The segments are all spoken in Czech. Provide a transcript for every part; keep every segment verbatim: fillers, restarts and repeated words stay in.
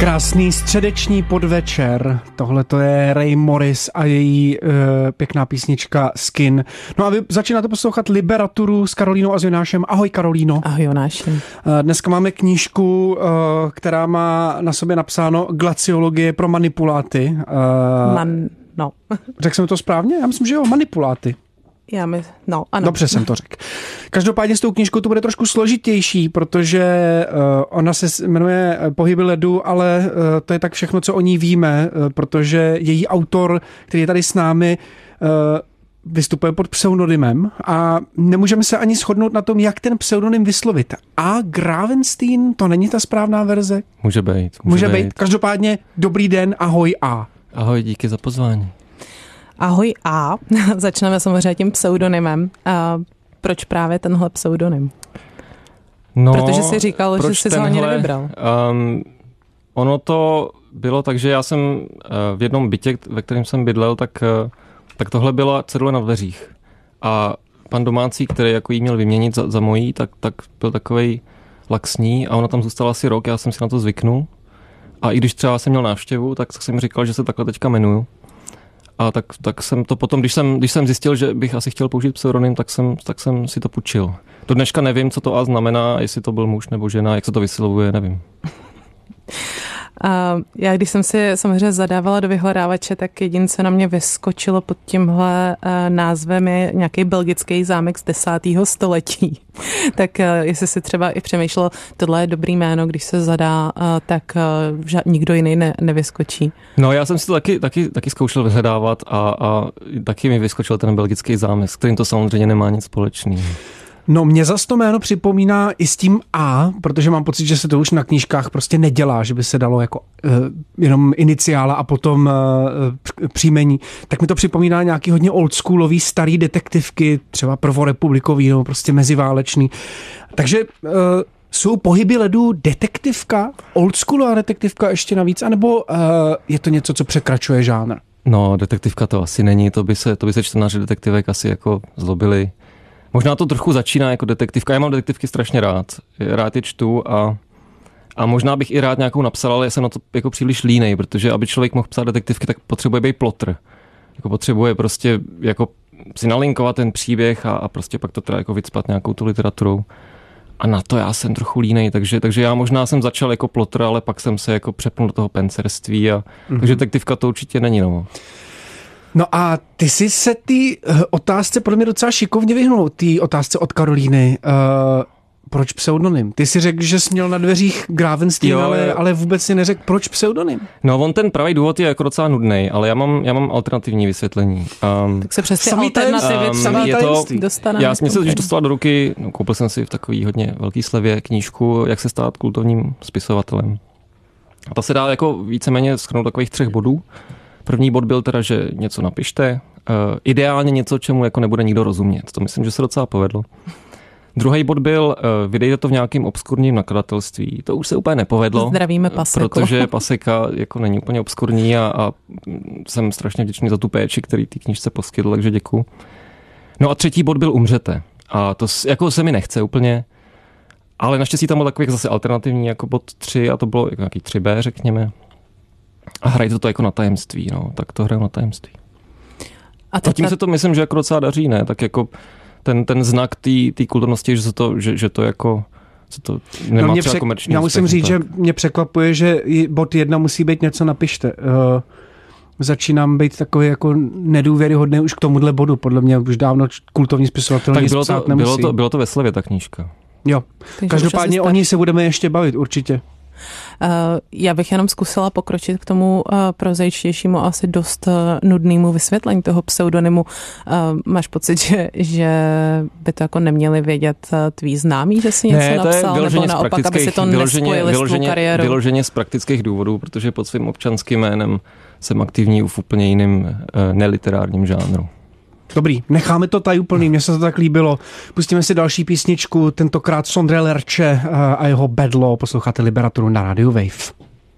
Krásný středeční podvečer. Tohle to je Ray Morris a její uh, pěkná písnička Skin. No a vy začínáte poslouchat Liberaturu s Karolínou a s Jonášem. Ahoj Karolíno. Ahoj Jonáši. Uh, dneska máme knížku, uh, která má na sobě napsáno Glaciologie pro manipuláty. Uh, Man, no. Řekl jsem to správně? Já myslím, že jo, manipuláty. Já my, no, ano. Dobře jsem to řekl. Každopádně s tou knížkou to bude trošku složitější, protože uh, ona se jmenuje Pohyby ledu, ale uh, to je tak všechno, co o ní víme, uh, protože její autor, který je tady s námi, uh, vystupuje pod pseudonymem a nemůžeme se ani shodnout na tom, jak ten pseudonym vyslovit. A Gravenstein, to není ta správná verze? Může být. Může, může být. být. Každopádně dobrý den, ahoj A. Ahoj, díky za pozvání. Ahoj A. Začneme samozřejmě tím pseudonymem. A proč právě tenhle pseudonym? No, protože jsi říkal, že jsi tenhle, ho ani nevybral. Um, ono to bylo tak, že já jsem uh, v jednom bytě, ve kterém jsem bydlel, tak, uh, tak tohle byla cedule na dveřích. A pan domácí, který jako jí měl vyměnit za, za mojí, tak, tak byl takovej laxní a ona tam zůstala asi rok, já jsem si na to zvyknul. A i když třeba jsem měl návštěvu, tak jsem říkal, že se takhle teďka jmenuju. A tak, tak jsem to potom, když jsem, když jsem zjistil, že bych asi chtěl použít pseudonym, tak jsem, tak jsem si to půjčil. Do dneška nevím, co to A znamená, jestli to byl muž nebo žena, jak se to vyslovuje, nevím. Uh, já když jsem si samozřejmě zadávala do vyhledávače, tak jediné, co na mě vyskočilo pod tímhle uh, názvem je nějaký belgický zámek z desátého století. Tak uh, jestli si třeba i přemýšlel, tohle je dobrý jméno, když se zadá, uh, tak uh, ža- nikdo jiný ne- nevyskočí. No já jsem si to taky, taky, taky zkoušel vyhledávat a, a taky mi vyskočil ten belgický zámek, s kterým to samozřejmě nemá nic společného. No mě zas to jméno připomíná i s tím A, protože mám pocit, že se to už na knížkách prostě nedělá, že by se dalo jako uh, jenom iniciála a potom uh, příjmení. Tak mi to připomíná nějaký hodně oldschoolový starý detektivky, třeba prvorepublikový nebo prostě meziválečný. Takže uh, jsou Pohyby ledu detektivka, oldschoolová detektivka ještě navíc, anebo uh, je to něco, co překračuje žánr? No, detektivka to asi není, to by se, to by se čtenáři detektivek asi jako zlobili. Možná to trochu začíná jako detektivka. Já mám detektivky strašně rád. Rád je čtu a, a možná bych i rád nějakou napsal, ale já jsem na to jako příliš línej, protože aby člověk mohl psát detektivky, tak potřebuje být plotr. Jako potřebuje prostě jako si nalinkovat ten příběh a, a prostě pak to teda jako vycpat nějakou tu literaturou. A na to já jsem trochu línej, takže, takže já možná jsem začal jako plotr, ale pak jsem se jako přepnul do toho pencerství a mm-hmm. takže detektivka to určitě není, no. No a ty jsi se ty otázce podle mě docela šikovně vyhnul, ty otázce od Karolíny. Uh, proč pseudonym? Ty jsi řekl, že jsi měl na dveřích Gravenstein, ale, ale vůbec si neřekl, proč pseudonym? No on ten pravý důvod je jako docela nudnej, ale já mám, já mám alternativní vysvětlení. Um, tak se přes ty alternativy um, je to, dostaneme. Já jsem se totiž dostala do ruky, no, koupil jsem si v takový hodně velký slevě knížku, jak se stát kultovním spisovatelem. A ta se dá jako víceméně shrnout takových třech bodů. První bod byl teda, že něco napište, uh, ideálně něco, čemu jako nebude nikdo rozumět. To myslím, že se docela povedlo. Druhý bod byl, uh, vydejte to v nějakém obskurním nakladatelství. To už se úplně nepovedlo. Zdravíme Paseku. Protože Paseka jako není úplně obskurní a, a jsem strašně vděčný za tu péči, který té knížce poskytl, takže děkuju. No a třetí bod byl umřete. A to jako se mi nechce úplně, ale naštěstí tam byl takový zase alternativní jako bod tři a to bylo jako nějaký tři bé, řekněme. A hrajte to jako na tajemství, no, tak to hraju na tajemství. A, a tím ta... se to myslím, že jako docela daří, ne, tak jako ten, ten znak té kulturnosti, že, se to, že, že to jako se to nemá no třeba přek... komerční Já musím úspěch, říct, tak. Že mě překvapuje, že bod jedna musí být něco napište. Uh, začínám být takový jako nedůvěryhodný už k tomuhle bodu, podle mě už dávno kultovní spisovatel nic bylo psát to, nemusí. bylo to, bylo to ve slevě ta knížka. Jo, takže každopádně o ní se budeme ještě bavit, určitě. Uh, já bych jenom zkusila pokročit k tomu uh, prozaičtějšímu, asi dost uh, nudnému vysvětlení toho pseudonymu. Uh, máš pocit, že, že by to jako neměli vědět uh, tví známí, že jsi něco ne, napsal, nebo naopak, aby si to nespojili s tvou kariérou? Vyloženě z praktických důvodů, protože pod svým občanským jménem jsem aktivní v úplně jiném uh, neliterárním žánru. Dobrý, necháme to tajuplný, mně se to tak líbilo. Pustíme si další písničku, tentokrát Sondre Lerche a jeho Bad Law. Posloucháte Liberaturu na Radio Wave.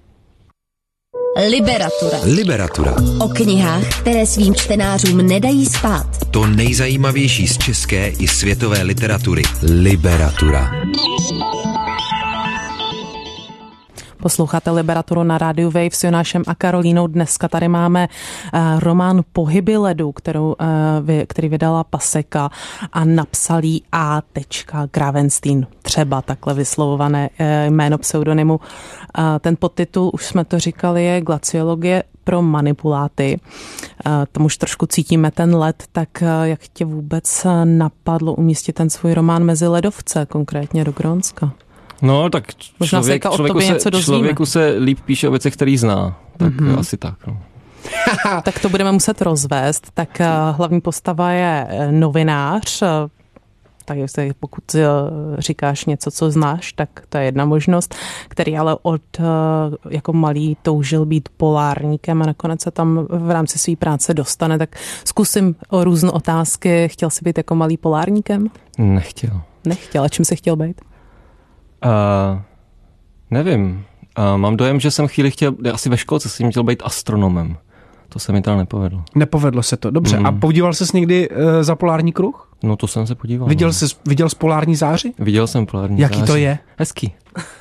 Liberatura. Liberatura. O knihách, které svým čtenářům nedají spát. To nejzajímavější z české i světové literatury. Liberatura. Posloucháte Liberaturu na rádiu Wave s Jonášem a Karolínou. Dneska tady máme uh, román Pohyby ledu, kterou, uh, vy, který vydala Paseka a napsal jí A. Gravenstein. Třeba takhle vyslovované uh, jméno pseudonymu. Uh, ten podtitul, už jsme to říkali, je Glaciologie pro manipuláty. Uh, tomu už trošku cítíme ten led, tak uh, jak tě vůbec napadlo umístit ten svůj román mezi ledovce, konkrétně do Grónska? No, tak člověk, se člověku, se, člověku se líp píše o věcech, který zná. Tak mm-hmm. asi tak. No. Tak to budeme muset rozvést. Tak hlavní postava je novinář. Tak pokud říkáš něco, co znáš, tak to je jedna možnost, který ale od jako malý toužil být polárníkem a nakonec se tam v rámci své práce dostane. Tak zkusím o různé otázky. Chtěl jsi být jako malý polárníkem? Nechtěl. Nechtěl. A čím jsi chtěl být? Uh, nevím. Uh, mám dojem, že jsem chvíli chtěl, asi ve školce jsem chtěl být astronomem. To se mi teda nepovedlo. Nepovedlo se to, dobře. Mm. A podíval ses někdy uh, za polární kruh? No to jsem se podíval. Viděl no. jsi, viděl jsi polární záři? Viděl jsem polární Jaký záři. Jaký to je? Hezký.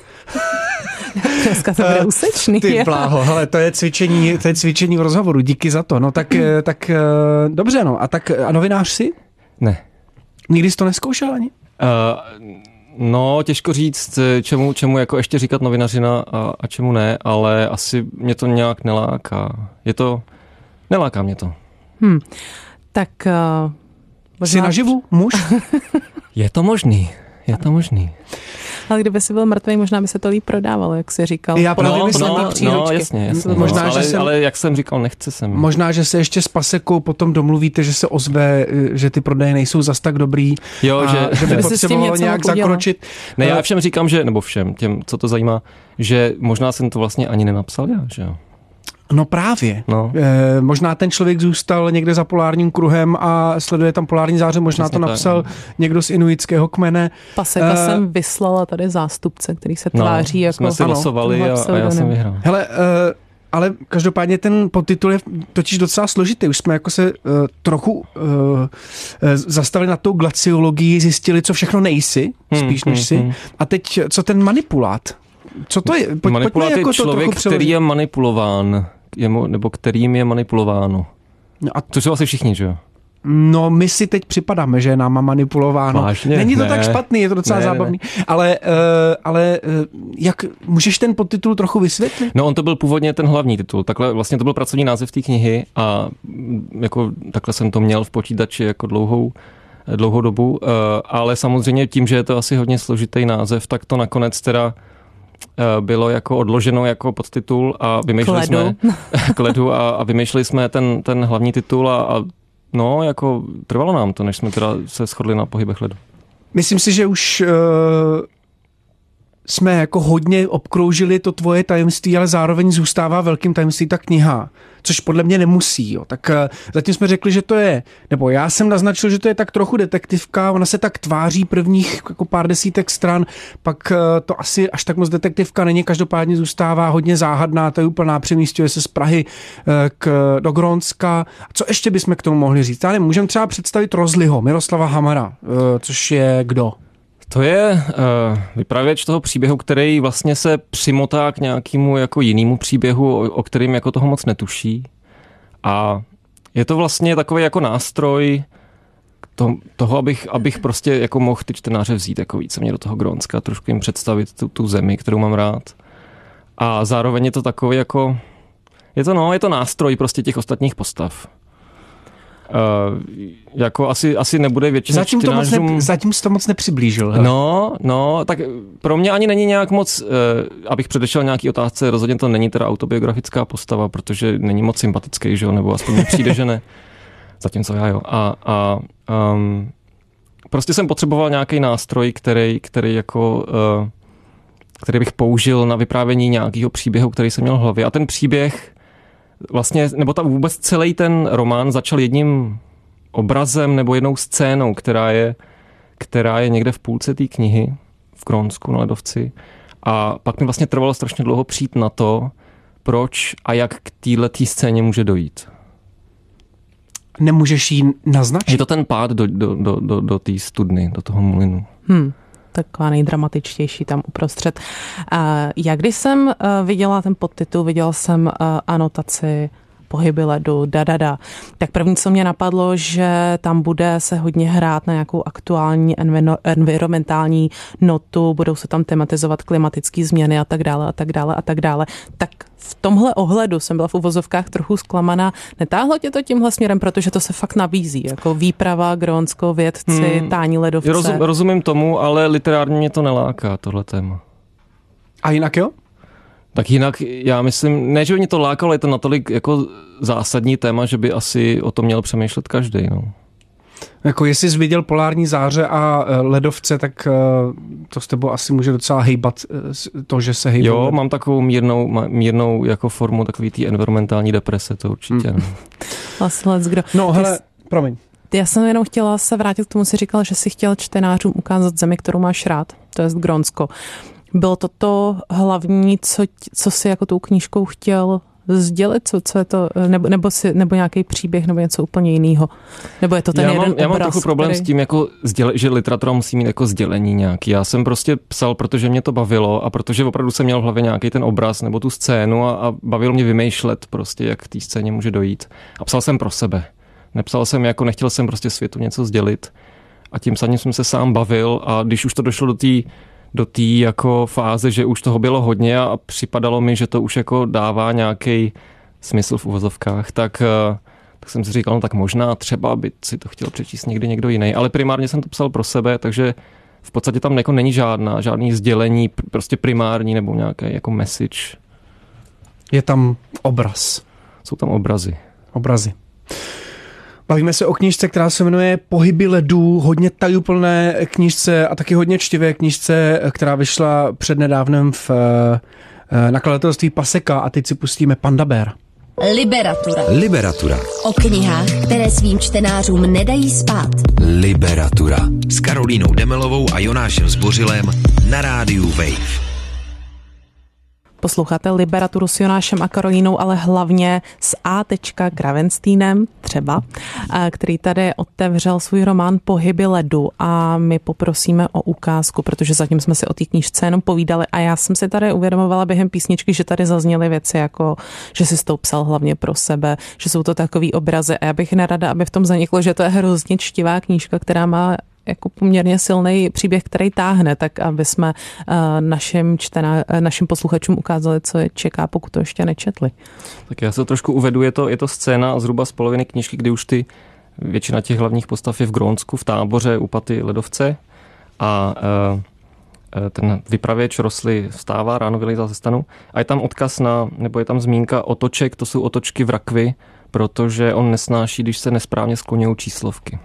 Dneska to bude úsečný. Ty bláho, hele, to je cvičení, to je cvičení v rozhovoru, díky za to. No tak, tak dobře, no. A tak a novinář jsi? Ne. Nikdy jsi to nezkoušel ani? Uh, No, těžko říct, čemu, čemu jako ještě říkat novinařina a, a čemu ne, ale asi mě to nějak neláká. Je to, neláká mě to. Hmm. Tak uh, možná... Jsi naživu muž? Je to možný, je to možný. Ale kdyby jsi byl mrtvý, možná by se to líp prodávalo, jak jsi říkal. Já právě no, myslím, no, no, jasně, jasně. Možná, no, že ale, jsem, ale jak jsem říkal, nechce se mi. Možná, že se ještě s Pasekou potom domluvíte, že se ozve, že ty prodeje nejsou zas tak dobrý. Jo, a že, že by potřebovalo nějak zakročit. Ne, já všem říkám, že, nebo všem, těm, co to zajímá, že možná jsem to vlastně ani nenapsal já, že jo. No právě. No. E, možná ten člověk zůstal někde za polárním kruhem a sleduje tam polární záře, možná Přesně to napsal tak. někdo z inuitského kmene. Paseka e, jsem vyslala tady zástupce, který se tváří no, jako... jsme si losovali a, a já jsem vyhrál. Hele, e, ale každopádně ten podtitul je totiž docela složitý. Už jsme jako se uh, trochu uh, zastavili na tou glaciologii, zjistili, co všechno nejsi, spíš hmm, než si. Hmm. A teď, co ten manipulát? Co to je? Pojď, Manipulát jako je člověk, který je manipulován, je mu, nebo kterým je manipulováno. No a to jsou asi všichni, že jo? No, my si teď připadáme, že je náma manipulováno. Vážně? Není to ne. tak špatný, je to docela ne, zábavný. Ne. Ale, uh, ale uh, jak můžeš ten podtitul trochu vysvětlit? No, on to byl původně ten hlavní titul. Takhle vlastně to byl pracovní název té knihy a jako takhle jsem to měl v počítači jako dlouhou, dlouhou dobu. Uh, ale samozřejmě tím, že je to asi hodně složitý název, tak to nakonec teda bylo jako odloženo jako podtitul a vymýšleli jsme k ledu a, a vymýšleli jsme ten, ten hlavní titul a, a no, jako trvalo nám to, než jsme teda se shodli na Pohybech ledu. Myslím si, že už uh, jsme jako hodně obkroužili to tvoje tajemství, ale zároveň zůstává velkým tajemství ta kniha, což podle mě nemusí. Jo. Tak uh, zatím jsme řekli, že to je, nebo já jsem naznačil, že to je tak trochu detektivka, ona se tak tváří prvních jako pár desítek stran, pak uh, to asi až tak moc detektivka není, každopádně zůstává hodně záhadná, to je úplná, přemísťuje se z Prahy uh, k, do Grónska. Co ještě bychom k tomu mohli říct? Ale můžeme třeba představit Rozliho, Miroslava Hamara, uh, což je kdo? To je uh, vypravěč toho příběhu, který vlastně se přimotá k nějakému jako jinému příběhu, o, o kterým jako toho moc netuší. A je to vlastně takový jako nástroj to, toho, abych, abych prostě jako mohl ty čtenáře vzít jako více mě do toho Grónska, trošku jim představit tu, tu zemi, kterou mám rád. A zároveň je to takový jako, je to no, je to nástroj prostě těch ostatních postav. Uh, jako asi, asi nebude většina zatím čtenářům... To moc ne, zatím jsi to moc nepřiblížil. Hele. No, no, tak pro mě ani není nějak moc, uh, abych předešel nějaký otázce, rozhodně to není teda autobiografická postava, protože není moc sympatický, že jo, nebo aspoň mi přijde, že ne. Zatímco já jo. A, a um, prostě jsem potřeboval nějaký nástroj, který, který jako... Uh, který bych použil na vyprávění nějakého příběhu, který jsem měl v hlavě. A ten příběh vlastně, nebo tam vůbec celý ten román začal jedním obrazem nebo jednou scénou, která je, která je někde v půlce té knihy v Grónsku na ledovci. A pak mi vlastně trvalo strašně dlouho přijít na to, proč a jak k této scéně může dojít. Nemůžeš jí naznačit? Je to ten pád do, do, do, do, do té studny, do toho mlýnu. Hmm. taková nejdramatičtější tam uprostřed. Já když jsem viděla ten podtitul, viděla jsem anotaci Pohyby ledu, da, da, da. Tak první, co mě napadlo, že tam bude se hodně hrát na nějakou aktuální enviro- environmentální notu, budou se tam tematizovat klimatické změny a tak dále a tak dále a tak dále. Tak v tomhle ohledu jsem byla v uvozovkách trochu zklamaná. Netáhlo tě to tímhle směrem, protože to se fakt nabízí, jako výprava, Grónsko, vědci, hmm. tání ledovce. Rozum, rozumím tomu, ale literárně mě to neláká, tohle téma. A jinak jo? Tak jinak, já myslím, ne, že by mě to lákalo, ale je to natolik jako zásadní téma, že by asi o tom měl přemýšlet každý. No. Jako jestli jsi viděl polární záře a ledovce, tak to s tebou asi může docela hejbat to, že se hejbou. Jo, mám takovou mírnou, mírnou jako formu takový té environmentální deprese, to určitě. Hmm. Vlastně let's go. No hele, promiň. Já jsem jenom chtěla se vrátit k tomu, si říkal, že jsi chtěl čtenářům ukázat zemi, kterou máš rád, to je Grónsko. Bylo to to hlavní, co, co jsi jako tou knížkou chtěl sdělit, co, co je to, nebo, nebo, si, nebo nějaký příběh, nebo něco úplně jiného? Nebo je to ten já jeden mám, obraz? Já mám trochu problém který... s tím, jako sděle, že literatura musí mít jako sdělení nějaký. Já jsem prostě psal, protože mě to bavilo a protože opravdu jsem měl v hlavě nějaký ten obraz nebo tu scénu a, a bavilo mě vymýšlet prostě, jak k té scéně může dojít. A psal jsem pro sebe. Nepsal jsem, jako nechtěl jsem prostě světu něco sdělit a tím psaním jsem se sám bavil a když už to došlo do té do té jako fáze, že už toho bylo hodně a připadalo mi, že to už jako dává nějaký smysl v uvozovkách, tak, tak jsem si říkal, no tak možná třeba by si to chtěl přečíst někdy někdo jiný, ale primárně jsem to psal pro sebe, takže v podstatě tam jako není žádná, žádný sdělení, prostě primární nebo nějaký jako message. Je tam obraz. Jsou tam obrazy. Obrazy. Bavíme se o knížce, která se jmenuje Pohyby ledů, hodně tajuplné knížce a taky hodně čtivé knížce, která vyšla přednedávnem v nakladatelství Paseka a teď si pustíme Panda Bear. Liberatura. Liberatura. O knihách, které svým čtenářům nedají spát. Liberatura. S Karolínou Demelovou a Jonášem Zbořilem na rádiu Wave. Posloucháte Liberaturu s Jonášem a Karolínou, ale hlavně s A. Gravensteinem třeba, který tady otevřel svůj román Pohyby ledu a my poprosíme o ukázku, protože zatím jsme si o té knížce jenom povídali a já jsem si tady uvědomovala během písničky, že tady zazněly věci jako, že jsi to psal hlavně pro sebe, že jsou to takový obrazy a já bych nerada, aby v tom zaniklo, že to je hrozně čtivá knížka, která má jako poměrně silný příběh, který táhne, tak aby jsme uh, našim, čtená, našim posluchačům ukázali, co je čeká, pokud to ještě nečetli. Tak já se to trošku uvedu, je to, je to scéna zhruba z poloviny knížky, kdy už ty většina těch hlavních postav je v Grónsku, v táboře u paty ledovce a uh, ten vypravěč Rosly vstává, ráno vylejzá ze stanu a je tam odkaz na, nebo je tam zmínka otoček, to jsou otočky v rakvi, protože on nesnáší, když se nesprávně skloňují číslovky.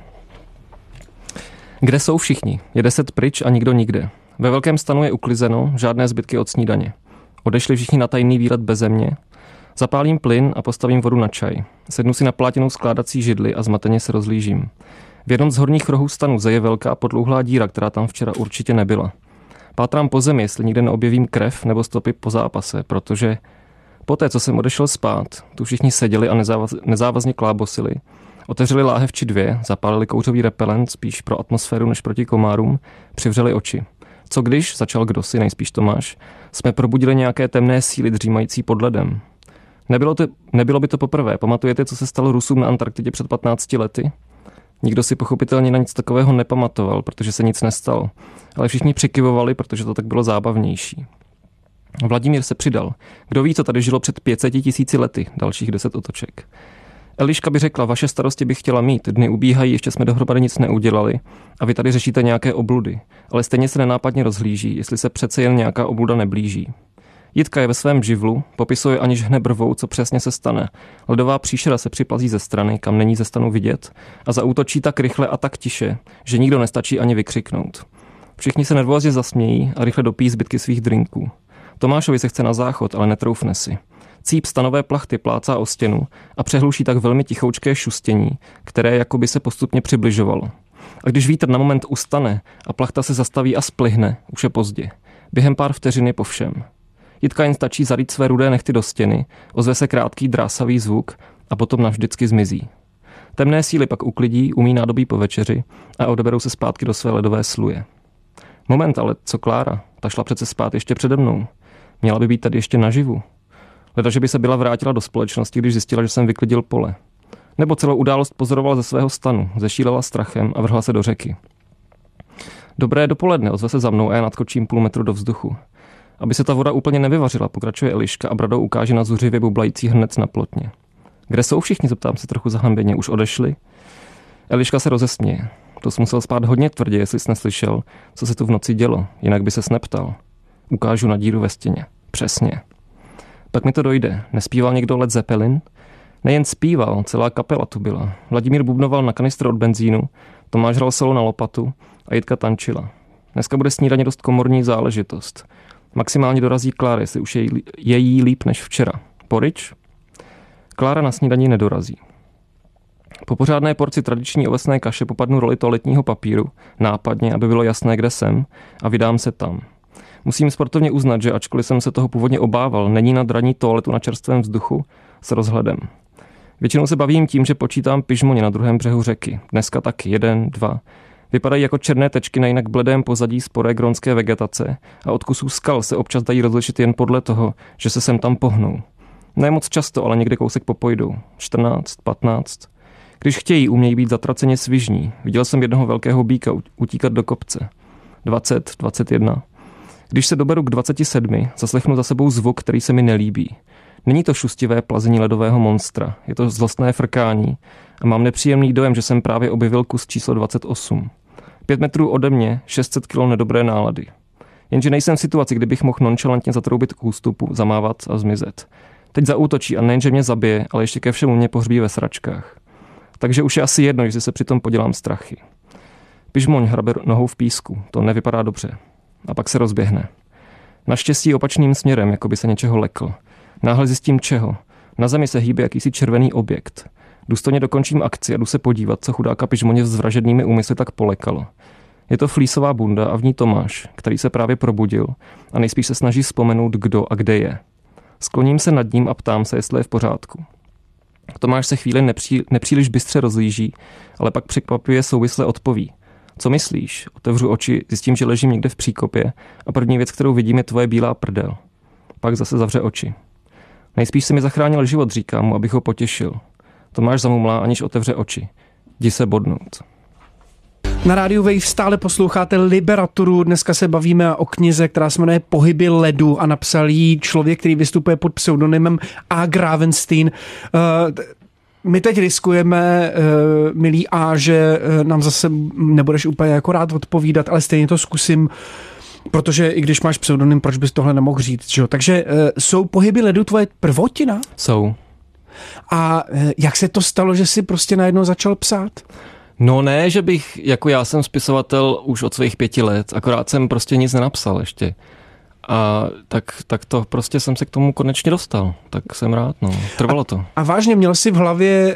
Kde jsou všichni? Je deset pryč a nikdo nikde. Ve velkém stanu je uklizeno, žádné zbytky od snídaně. Odešli všichni na tajný výlet beze mě. Zapálím plyn a postavím vodu na čaj. Sednu si na plátěnou skládací židli a zmateně se rozlížím. V jednom z horních rohů stanu zeje velká podlouhlá díra, která tam včera určitě nebyla. Pátrám po zemi, jestli nikde neobjevím krev nebo stopy po zápase, protože poté, co jsem odešel spát, tu všichni seděli a nezávaz, nezávazně klábosili. Otevřeli láhev či dvě, zapálili kouřový repelent spíš pro atmosféru než proti komárům, přivřeli oči. Co když, začal kdosi, nejspíš Tomáš, jsme probudili nějaké temné síly dřímající pod ledem. Nebylo, to, nebylo by to poprvé. Pamatujete, co se stalo Rusům na Antarktidě před patnácti lety? Nikdo si pochopitelně na nic takového nepamatoval, protože se nic nestalo. Ale všichni přikyvovali, protože to tak bylo zábavnější. Vladimír se přidal. Kdo ví, co tady žilo před pětseti tisíci lety, dalších deset otoček. Eliška by řekla, vaše starosti bych chtěla mít, dny ubíhají, ještě jsme dohromady nic neudělali a vy tady řešíte nějaké obludy, ale stejně se nenápadně rozhlíží, jestli se přece jen nějaká obluda neblíží. Jitka je ve svém živlu, popisuje aniž hne brvou, co přesně se stane. Ledová příšera se připlazí ze strany, kam není ze stanu vidět a zaútočí tak rychle a tak tiše, že nikdo nestačí ani vykřiknout. Všichni se nervózně zasmějí a rychle dopíjí zbytky svých drinků. Tomášovi se chce na záchod, ale netroufne si. Cíp stanové plachty plácá o stěnu a přehluší tak velmi tichoučké šustění, které jakoby se postupně přibližovalo. A když vítr na moment ustane a plachta se zastaví a splihne, už je pozdě. Během pár vteřin je po všem. Jitka jen stačí zarýt své rudé nechty do stěny, ozve se krátký drásavý zvuk a potom navždycky zmizí. Temné síly pak uklidí, umí nádobí po večeři a odeberou se zpátky do své ledové sluje. Moment, ale co Klára? Ta šla přece spát ještě přede mnou. Měla by být tady ještě naživu. Leda, že by se byla vrátila do společnosti, když zjistila, že jsem vyklidil pole. Nebo celou událost pozorovala ze svého stanu, zešílela strachem a vrhla se do řeky. Dobré dopoledne, ozve se za mnou a já nadkočím půl metru do vzduchu. Aby se ta voda úplně nevyvařila, pokračuje Eliška a bradou ukáže na zuřivě bublající hrnec na plotně. Kde jsou všichni, zeptám se trochu zahambeně, už odešli? Eliška se rozesměje. To jsi musel spát hodně tvrdě, jestli jsi neslyšel, co se tu v noci dělo, jinak by ses neptal. Ukážu na díru ve stěně. Přesně. Pak mi to dojde. Nespíval někdo Led Zeppelin? Nejen zpíval, celá kapela tu byla. Vladimír bubnoval na kanistr od benzínu, Tomáš hral solo na lopatu a Jitka tančila. Dneska bude snídaně dost komorní záležitost. Maximálně dorazí Klára, jestli už je, je jí líp než včera. Porič? Klára na snídaní nedorazí. Po pořádné porci tradiční ovesné kaše popadnu roli toaletního papíru, nápadně, aby bylo jasné, kde jsem, a vydám se tam. Musím sportovně uznat, že ačkoliv jsem se toho původně obával, není na draní toaletu na čerstvém vzduchu s rozhledem. Většinou se bavím tím, že počítám pyžmoně na druhém břehu řeky. Dneska taky jeden, dva. Vypadají jako černé tečky na jinak bledém pozadí sporé grónské vegetace a od kusů skal se občas dají rozlišit jen podle toho, že se sem tam pohnou. Ne moc často, ale někde kousek popojdou. čtrnáct, patnáct. Když chtějí, umějí být zatraceně svižní. Viděl jsem jednoho velkého býka utíkat do kopce. dvacet, dvacet jedna. Když se doberu k dvaceti sedmi, zaslechnu za sebou zvuk, který se mi nelíbí. Není to šustivé plazení ledového monstra, je to zlostné frkání a mám nepříjemný dojem, že jsem právě objevil kus číslo dvacet osm. Pět metrů ode mě, šest set kilo nedobré nálady. Jenže nejsem v situaci, kdy bych mohl nonchalantně zatroubit k ústupu, zamávat a zmizet. Teď zaútočí a nejenže mě zabije, ale ještě ke všemu mě pohřbí ve sračkách. Takže už je asi jedno, že se přitom podělám strachy. Pyžmoň hrabe nohou v písku, to nevypadá dobře. A pak se rozběhne. Naštěstí opačným směrem, jako by se něčeho lekl. Náhle zjistím čeho. Na zemi se hýbe jakýsi červený objekt. Důstojně dokončím akci a jdu se podívat, co chudáka Pyžmoně s vražednými úmysly tak polekalo. Je to flísová bunda a v ní Tomáš, který se právě probudil a nejspíš se snaží vzpomenout, kdo a kde je. Skloním se nad ním a ptám se, jestli je v pořádku. Tomáš se chvíli nepří, nepříliš bystře rozlíží, ale pak překvapivě souvisle odpoví. Co myslíš? Otevřu oči, zjistím, že ležím někde v příkopě a první věc, kterou vidím, je tvoje bílá prdel. Pak zase zavře oči. Nejspíš se mi zachránil život, říkám mu, abych ho potěšil. Tomáš zamumlá, aniž otevře oči. Jdi se bodnout. Na rádiu Wave stále posloucháte Liberaturu. Dneska se bavíme o knize, která se jmenuje Pohyby ledu a napsal ji člověk, který vystupuje pod pseudonymem A. Gravenstein. My teď riskujeme, milý A, že nám zase nebudeš úplně jako rád odpovídat, ale stejně to zkusím, protože i když máš pseudonym, proč bys tohle nemohl říct, že jo? Takže jsou Pohyby ledu tvoje prvotina? Jsou. A jak se to stalo, že jsi prostě najednou začal psát? No ne, že bych, jako já jsem spisovatel už od svých pěti let, akorát jsem prostě nic nenapsal ještě. A tak, tak to prostě jsem se k tomu konečně dostal. Tak jsem rád, no. Trvalo to. A, a vážně měl jsi v hlavě,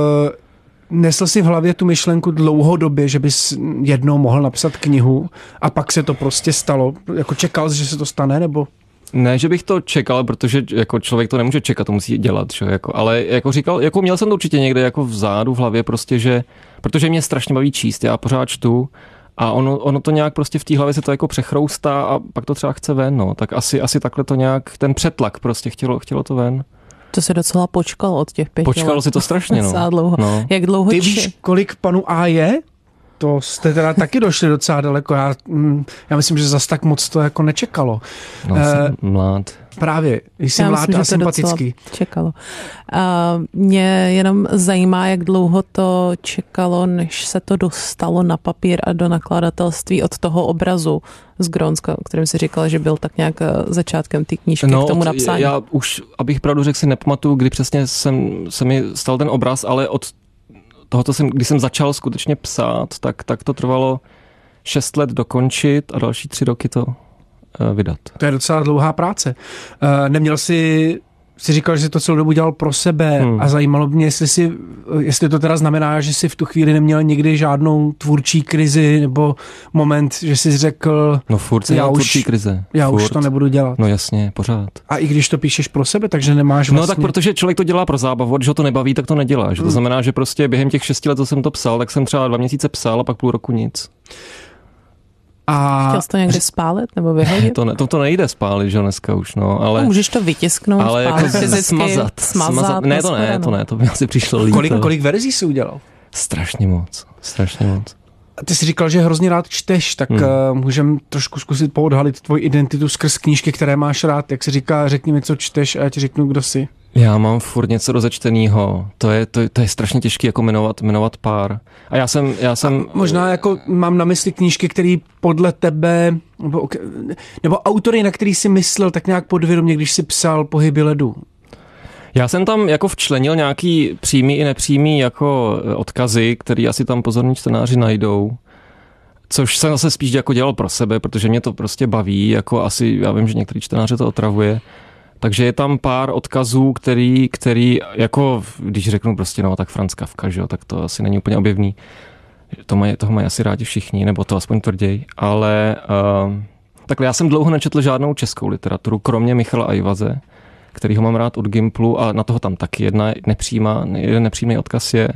uh, nesl jsi v hlavě tu myšlenku dlouhodobě, že bys jednou mohl napsat knihu a pak se to prostě stalo? Jako čekal jsi, že se to stane, nebo? Ne, že bych to čekal, protože jako člověk to nemůže čekat, to musí dělat, že? Jako, ale jako říkal, jako měl jsem to určitě někde jako vzadu v hlavě prostě, že, protože mě strašně baví číst, já pořád čtu a ono, ono to nějak prostě v té hlavě se to jako přechroustá a pak to třeba chce ven, no, tak asi, asi takhle to nějak, ten přetlak prostě chtělo, chtělo to ven. To se docela počkalo od těch pěti Počkalo let. si to strašně, no. Dlouho. no. Jak dlouho Ty či... víš, kolik panu A je? To jste teda taky došli docela daleko. Já, já myslím, že zas tak moc to jako nečekalo. No, Eh, jsem mlád. Právě, jsi Já mlád myslím, a že to docela sympatický. čekalo. A mě jenom zajímá, jak dlouho to čekalo, než se to dostalo na papír a do nakladatelství od toho obrazu z Grónska, o kterém si říkal, že byl tak nějak začátkem té knížky no, k tomu napsání. Já už, abych pravdu řekl, si nepamatuju, kdy přesně jsem, se mi stal ten obraz, ale od tohoto jsem, když jsem začal skutečně psát, tak, tak to trvalo šest let dokončit a další tři roky to uh, vydat. To je docela dlouhá práce. Uh, neměl jsi, jsi říkal, že jsi to celou dobu dělal pro sebe hmm. a zajímalo mě, jestli, si, jestli to teda znamená, že jsi v tu chvíli neměl nikdy žádnou tvůrčí krizi nebo moment, že jsi řekl, no furt jsem já, měl už, tvůrčí krize. já furt. už to nebudu dělat. No jasně, pořád. A i když to píšeš pro sebe, takže nemáš vlastně... No tak protože člověk to dělá pro zábavu, když ho to nebaví, tak to nedělá. Že? To hmm. znamená, že prostě během těch šesti let, co jsem to psal, tak jsem třeba dva měsíce psal a pak půl roku nic. A chtěl jsi to někdy spálit nebo vyhodit? To, ne, to, to nejde spálit, že dneska už, no. Ale, no, můžeš to vytisknout, ale spálit jako fyzicky, smazat, smazat. smazat. Ne, to ne, to ne, to by asi přišlo líto. Kolik, kolik verzí jsi udělal? Strašně moc, strašně moc. A ty jsi říkal, že hrozně rád čteš, tak hmm. uh, můžeme trošku zkusit poodhalit tvoji identitu skrz knížky, které máš rád. Jak se říká, řekni mi, co čteš a já ti řeknu, kdo jsi. Já mám furt něco rozečtenýho. To je, to, to je strašně těžké jako jmenovat, jmenovat pár. A já jsem... Já jsem a možná jako mám na mysli knížky, které podle tebe, nebo, nebo autory, na který jsi myslel tak nějak podvědomě, když jsi psal Pohyby ledu. Já jsem tam jako včlenil nějaký přímý i nepřímý jako odkazy, který asi tam pozorní čtenáři najdou. Což jsem zase spíš jako dělal pro sebe, protože mě to prostě baví, jako asi, já vím, že některý čtenáře to otravuje. Takže je tam pár odkazů, který, který jako, když řeknu prostě, no tak Franz Kafka, že jo, tak to asi není úplně objevný. To mají, toho mají asi rádi všichni, nebo to aspoň tvrději. Ale uh, takhle, já jsem dlouho nečetl žádnou českou literaturu, kromě Michala Ajvaze, kterýho mám rád od Gimplu a na toho tam taky jedna nepřímá, jeden nepřímý odkaz je.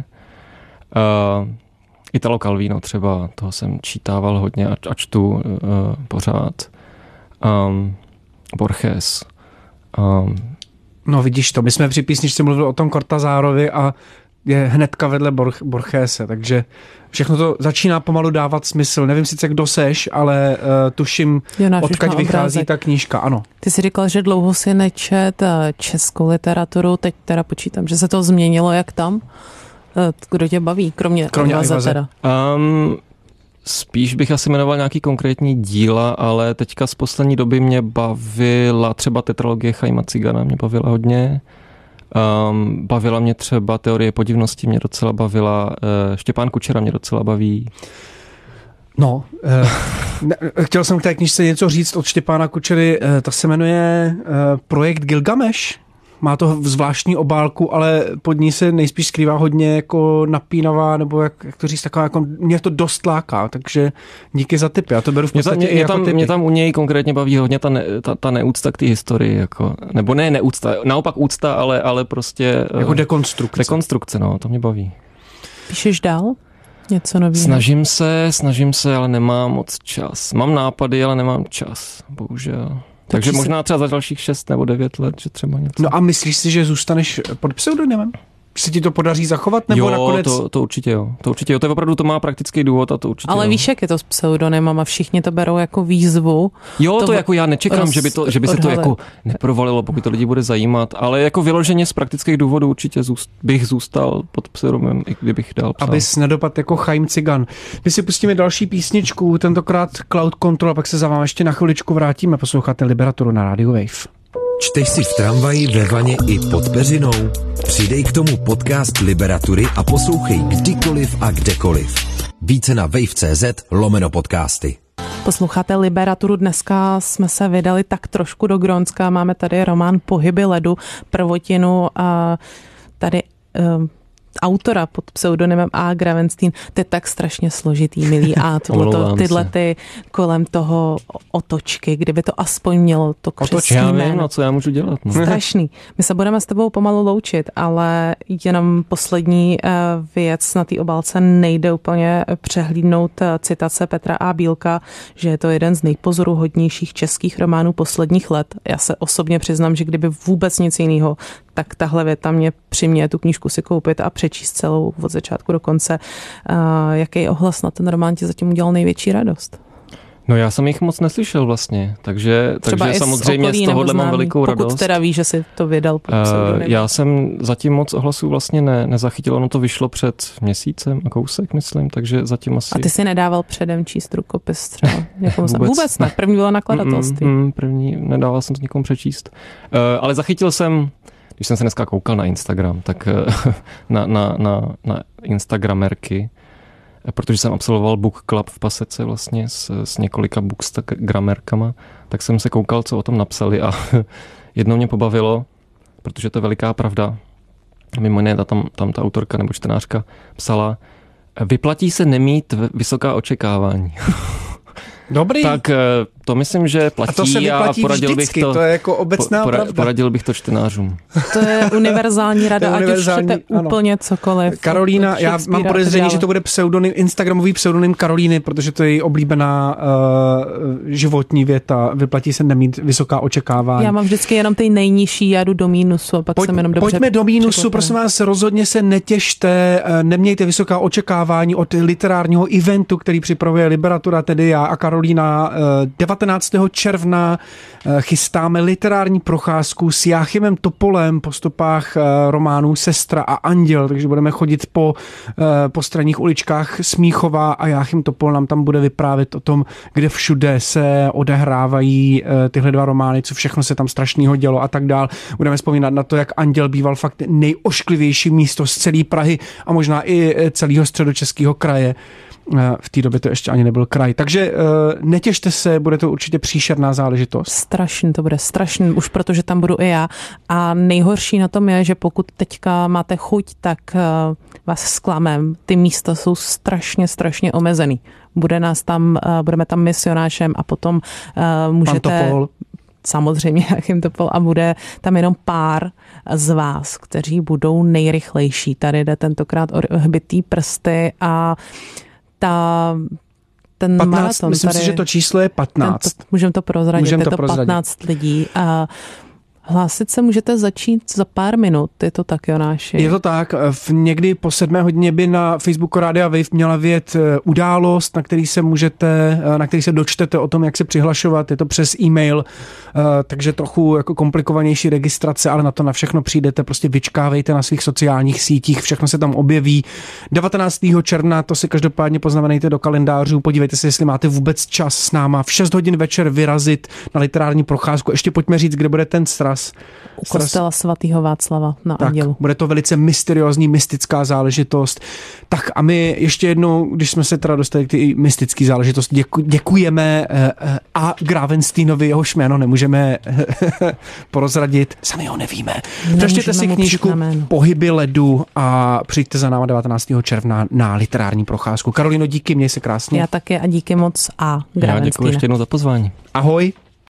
Uh, Italo Calvino třeba, toho jsem čítával hodně a, a čtu uh, pořád. Um, Borges. Um, no vidíš to, my jsme při písničce mluvili o tom Cortazárovi a je hnedka vedle Borch, Borgese, takže všechno to začíná pomalu dávat smysl. Nevím sice, kdo seš, ale uh, tuším, Jonáš, odkud vychází ta knížka, ano. Ty jsi říkal, že dlouho si nečet českou literaturu, teď teda počítám, že se to změnilo, jak tam? Kdo tě baví, kromě, kromě Ajvaze teda? Um, spíš bych asi jmenoval nějaký konkrétní díla, ale teďka z poslední doby mě bavila třeba tetralogie Chaima Cigana, mě bavila hodně. Um, bavila mě třeba Teorie podivnosti, mě docela bavila. Uh, Štěpán Kučera mě docela baví. No, uh, ne, chtěl jsem k té knižce něco říct od Štěpána Kučery. Uh, ta se jmenuje uh, Projekt Gilgameš. Má to zvláštní obálku, ale pod ní se nejspíš skrývá hodně jako napínavá, nebo jak, jak to říct, taková jako, mě to dost láká, takže díky za tipy. Já to beru v podstatě mě, i mě jako tam, tipy. Mě tam u něj konkrétně baví hodně ta, ne, ta, ta neúcta k té historii, jako, nebo ne neúcta, naopak úcta, ale, ale prostě... Jako dekonstrukce. Dekonstrukce, no, to mě baví. Píšeš dál? Něco nového? Snažím se, snažím se, ale nemám moc čas. Mám nápady, ale nemám čas, bohužel. Takže Takže možná třeba za dalších šest nebo devět let, že třeba něco. No a myslíš si, že zůstaneš pod pseudonymem? Že se ti to podaří zachovat? Nebo jo, nakonec... to, to určitě jo. To určitě jo. To je opravdu, to má praktický důvod a to určitě Ale jo. víš, jak je to s pseudonymem a všichni to berou jako výzvu. Jo, to, to jako já nečekám, roz... že by, to, že by se to jako neprovalilo, pokud to lidi bude zajímat, ale jako vyloženě z praktických důvodů určitě zůst, bych zůstal pod pseudonymem, i kdybych dál psal. Abys nedopad jako Chaim Cigan. My si pustíme další písničku, tentokrát Cloud Control, a pak se za vámi ještě na chviličku vrátíme. Posloucháte Liberaturu na Radio Wave. Čteš si v tramvaji, ve vaně i pod peřinou? Přidej k tomu podcast Liberatury a poslouchej kdykoliv a kdekoliv. Více na wave tečka cz lomeno podcasty. Posloucháte Liberaturu, dneska jsme se vydali tak trošku do Grónska, máme tady román Pohyby ledu, prvotinu a tady... Um, autora pod pseudonymem A. Gravenstein, to je tak strašně složitý, milý A. Tohleto, tyhle ty kolem toho otočky, kdyby to aspoň mělo to křestní jméno. Já vím, jméno. no, co já můžu dělat. No. Strašný. My se budeme s tebou pomalu loučit, ale jenom poslední věc na té obálce nejde úplně přehlídnout citace Petra A. Bílka, že je to jeden z nejpozoruhodnějších českých románů posledních let. Já se osobně přiznám, že kdyby vůbec nic jiného, tak tahle věta mě přiměje tu knížku si koupit a přečíst celou od začátku do konce. Uh, jaký ohlas na ten román ti zatím udělal největší radost? No já jsem jich moc neslyšel vlastně, takže, takže z samozřejmě z tohohle mám velikou pokud radost. Pokud teda víš, že si to vydal pod pseudonymem. Uh, já jsem zatím moc ohlasů vlastně ne, nezachytil, ono to vyšlo před měsícem a kousek, myslím, takže zatím asi... A ty si nedával předem číst rukopis třeba? Vůbec, Vůbec ne. ne. První bylo nakladatelství. Mm, mm, první, nedával jsem s nikomu přečíst. Uh, ale zachytil jsem, když jsem se dneska koukal na Instagram, tak uh, na, na, na, na Instagramerky, protože jsem absolvoval book club v Pasece vlastně s, s několika bookstagramerkama, tak jsem se koukal, co o tom napsali a jedno mě pobavilo, protože to je veliká pravda. Mimo jiné, tam, tam ta autorka nebo čtenářka psala, vyplatí se nemít vysoká očekávání. Dobrý. Tak to myslím, že platí. A to se vyplatí a poradil vždycky, bych to, to je jako obecná pora, pravda. Poradil bych to čtenářům. To je univerzální rada, ať už chcete úplně cokoliv. Karolína, já mám podezření, že to bude pseudonym, instagramový pseudonym Karolíny, protože to je její oblíbená uh, životní věta. Vyplatí se nemít vysoká očekávání. Já mám vždycky jenom ty nejnižší, já jdu do mínusu a pak Pojď, jsem jenom dobře. Pojďme do mínusu, překvapená. prosím vás, rozhodně se netěšte, nemějte vysoká očekávání od literárního eventu, který připravuje Liberatura, tedy já a Karolína. devatenáctého června chystáme literární procházku s Jáchymem Topolem po stopách románů Sestra a Anděl, takže budeme chodit po postranních uličkách Smíchova a Jáchym Topol nám tam bude vyprávět o tom, kde všude se odehrávají tyhle dva romány, co všechno se tam strašného dělo a tak dál. Budeme vzpomínat na to, jak Anděl býval fakt nejošklivější místo z celé Prahy a možná i celého středočeského kraje. V té době to ještě ani nebyl kraj. Takže uh, netěšte se, bude to určitě příšerná záležitost. Strašný to bude, strašný, už protože tam budu i já. A nejhorší na tom je, že pokud teďka máte chuť, tak uh, vás zklamem. Ty místa jsou strašně, strašně omezený. Bude nás tam, uh, budeme tam misionášem a potom uh, můžete... Pan Topol. Samozřejmě, Jáchym Topol, a bude tam jenom pár z vás, kteří budou nejrychlejší. Tady jde tentokrát o hbitý prsty a ta, ten patnáct, maraton. Myslím tady, si, že to číslo je patnáct. Můžeme to prozradit, Můžem je to to prozradit. patnáct lidí a hlásit se můžete začít za pár minut, je to tak, Jonáši? Je to tak, v někdy po sedmé hodině by na Facebooku Rádia Wave měla vyjet událost, na který se můžete, na který se dočtete o tom, jak se přihlašovat, je to přes e-mail, takže trochu jako komplikovanější registrace, ale na to na všechno přijdete, prostě vyčkávejte na svých sociálních sítích, všechno se tam objeví. devatenáctého června, to si každopádně poznamenejte do kalendářů, podívejte se, jestli máte vůbec čas s náma v šest hodin večer vyrazit na literární procházku. Ještě pojďme říct, kde bude ten sraz. U kostela svatého Václava na tak, Andělu. Bude to velice mysteriózní, mystická záležitost. Tak a my ještě jednou, když jsme se teda dostali k ty mystické záležitosti, děku, děkujeme a Gravensteinovi, jehož jméno nemůžeme porozradit, sami ho nevíme. Přečtěte si knížku Pohyby ledu a přijďte za náma devatenáctého června na literární procházku. Karolino, díky, měj se krásně. Já také a díky moc a Já děkuji ještě jednou za pozvání. Ahoj.